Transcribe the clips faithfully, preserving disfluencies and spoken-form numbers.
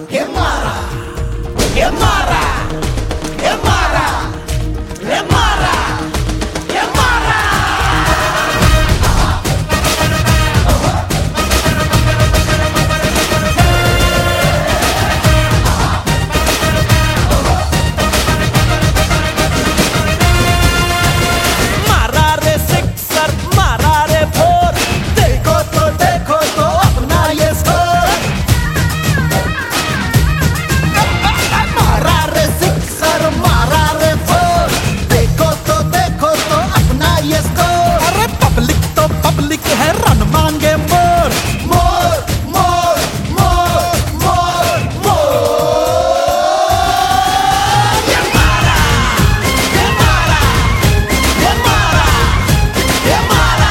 que mara, que mara, que mara, que mara, que mara. मारा रे sixer, मारा रे फोर, देखो तो देखो तो अपना ये स्कोर। मारा रे सिक्सर, मारा रे फोर, देखो तो देखो तो अपना ये स्कोर। अरे पब्लिक तो पब्लिक है, रन मांगे मोर मोर मोर मोर मोर मोर। ये मारा, ये मारा, ये मारा, ये मारा।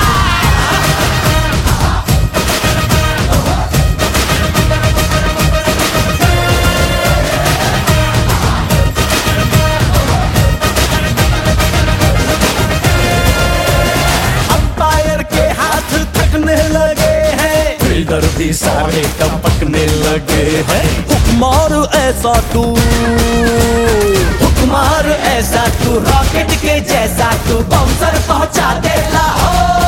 अंपायर के हाथ थकने लगे हैं, फील्डर भी सारे टपकने लगे हैं। हुक्मार ऐसा तू, हुक्मार ऐसा तू, रॉकेट के जैसा तू, बाउंसर पहुंचा दे लाहौर।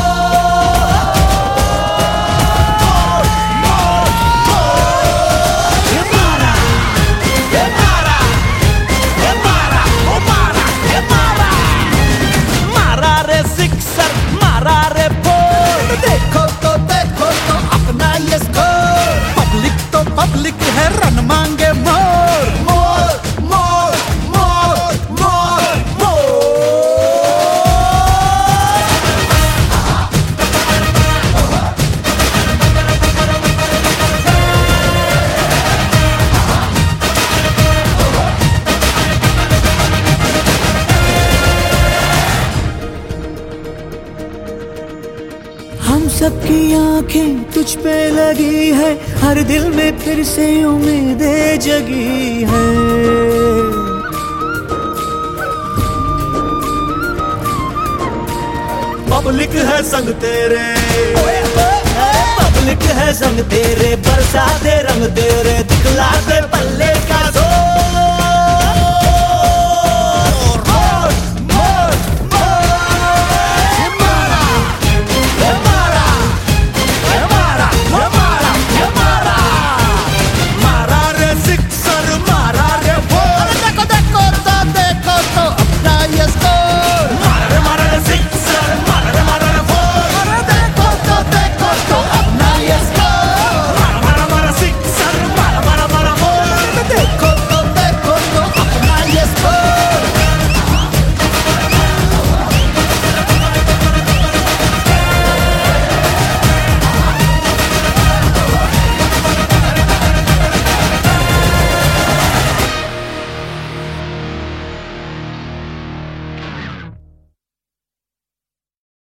ये मारा, ये मारा, ये मारा, ओ मारा, ये मारा। मारा रे सिक्सर, मारा रे फोर, देखो तो देखो तो अपना ये स्कोर। पब्लिक तो पब्लिक है, रन मांगे मोर मोर मोर मोर मोर मोर। हम सबकी आंखें तुझ पे लगी है, हर दिल में फिर से उम्मीदें जगी है। पब्लिक है संग तेरे, पब्लिक है संग तेरे, बरसा दे रंग तेरे, दिखला